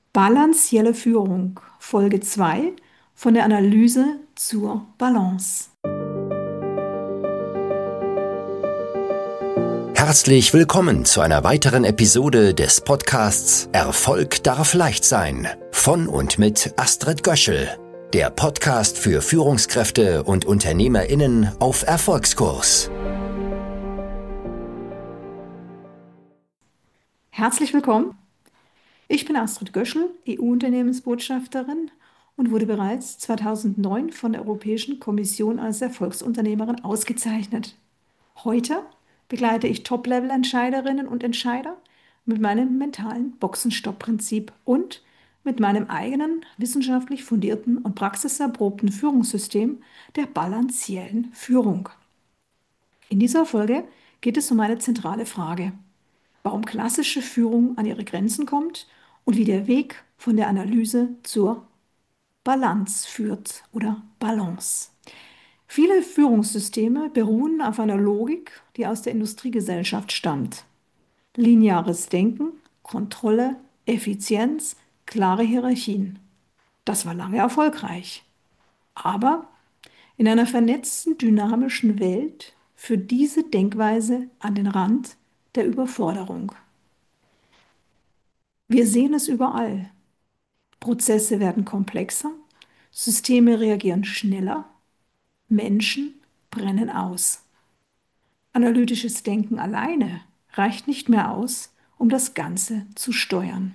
Balancielle Führung, Folge 2 von der Analyse zur Balance. Herzlich willkommen zu einer weiteren Episode des Podcasts Erfolg darf leicht sein von und mit Astrid Göschel, der Podcast für Führungskräfte und UnternehmerInnen auf Erfolgskurs. Herzlich willkommen. Ich bin Astrid Göschel, EU-Unternehmensbotschafterin und wurde bereits 2009 von der Europäischen Kommission als Erfolgsunternehmerin ausgezeichnet. Heute begleite ich Top-Level-Entscheiderinnen und Entscheider mit meinem mentalen Boxenstopp-Prinzip und mit meinem eigenen wissenschaftlich fundierten und praxiserprobten Führungssystem der balanciellen Führung. In dieser Folge geht es um eine zentrale Frage: Warum klassische Führung an ihre Grenzen kommt und wie der Weg von der Analyse zur Balance führt oder Balance. Viele Führungssysteme beruhen auf einer Logik, die aus der Industriegesellschaft stammt. Lineares Denken, Kontrolle, Effizienz, klare Hierarchien. Das war lange erfolgreich. Aber in einer vernetzten, dynamischen Welt führt diese Denkweise an den Rand der Überforderung. Wir sehen es überall. Prozesse werden komplexer, Systeme reagieren schneller, Menschen brennen aus. Analytisches Denken alleine reicht nicht mehr aus, um das Ganze zu steuern.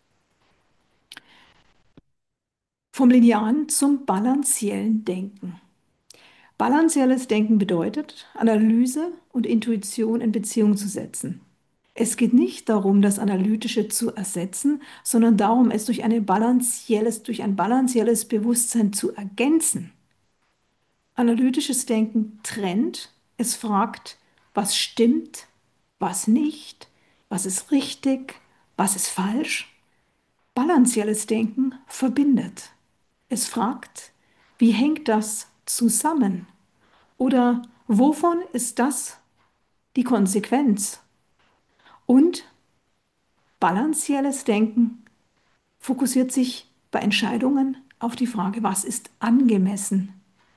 Vom linearen zum balanciellen Denken. Balancielles Denken bedeutet, Analyse und Intuition in Beziehung zu setzen. Es geht nicht darum, das Analytische zu ersetzen, sondern darum, es durch ein balancielles Bewusstsein zu ergänzen. Analytisches Denken trennt, es fragt, was stimmt, was nicht, was ist richtig, was ist falsch. Balancielles Denken verbindet. Es fragt, wie hängt das zusammen? Oder wovon ist das die Konsequenz? Und balancielles Denken fokussiert sich bei Entscheidungen auf die Frage, was ist angemessen?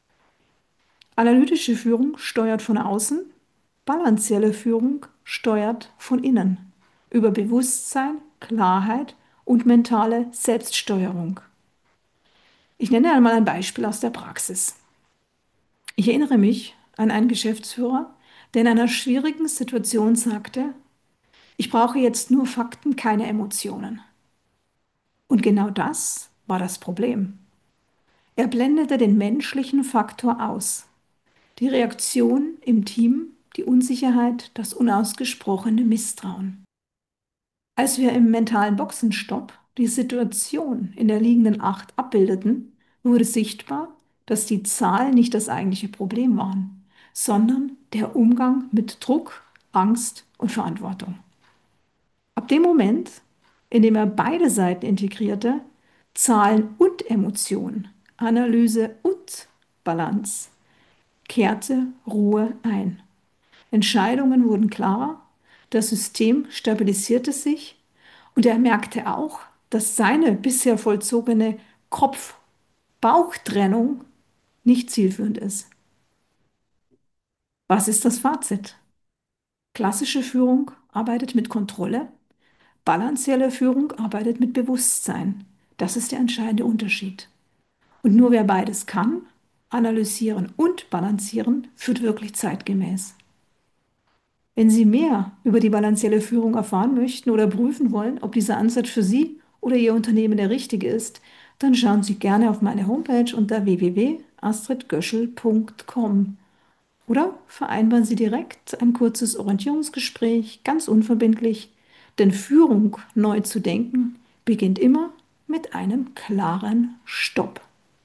Analytische Führung steuert von außen, balancielle Führung steuert von innen über Bewusstsein, Klarheit und mentale Selbststeuerung. Ich nenne einmal ein Beispiel aus der Praxis. Ich erinnere mich an einen Geschäftsführer, der in einer schwierigen Situation sagte: Ich brauche jetzt nur Fakten, keine Emotionen. Und genau das war das Problem. Er blendete den menschlichen Faktor aus. Die Reaktion im Team, die Unsicherheit, das unausgesprochene Misstrauen. Als wir im mentalen Boxenstopp die Situation in der liegenden Acht abbildeten, wurde sichtbar, dass die Zahlen nicht das eigentliche Problem waren, sondern der Umgang mit Druck, Angst und Verantwortung. Ab dem Moment, in dem er beide Seiten integrierte, Zahlen und Emotionen, Analyse und Balance, kehrte Ruhe ein. Entscheidungen wurden klarer, das System stabilisierte sich und er merkte auch, dass seine bisher vollzogene Kopf-Bauch-Trennung nicht zielführend ist. Was ist das Fazit? Klassische Führung arbeitet mit Kontrolle, balancielle Führung arbeitet mit Bewusstsein. Das ist der entscheidende Unterschied. Und nur wer beides kann, analysieren und balancieren, führt wirklich zeitgemäß. Wenn Sie mehr über die balancielle Führung erfahren möchten oder prüfen wollen, ob dieser Ansatz für Sie oder Ihr Unternehmen der richtige ist, dann schauen Sie gerne auf meine Homepage unter www.astridgöschel.com oder vereinbaren Sie direkt ein kurzes Orientierungsgespräch, ganz unverbindlich, denn Führung neu zu denken beginnt immer mit einem klaren Stopp.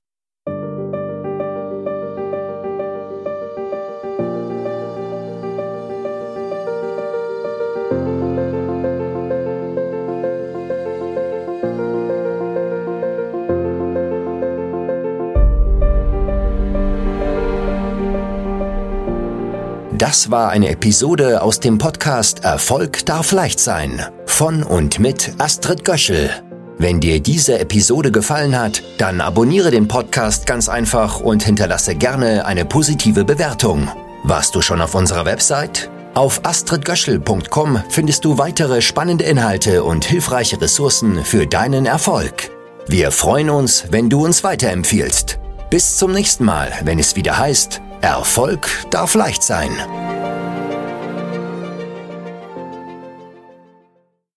Das war eine Episode aus dem Podcast Erfolg darf leicht sein von und mit Astrid Göschel. Wenn dir diese Episode gefallen hat, dann abonniere den Podcast ganz einfach und hinterlasse gerne eine positive Bewertung. Warst du schon auf unserer Website? Auf astridgöschel.com findest du weitere spannende Inhalte und hilfreiche Ressourcen für deinen Erfolg. Wir freuen uns, wenn du uns weiterempfiehlst. Bis zum nächsten Mal, wenn es wieder heißt, Erfolg darf leicht sein.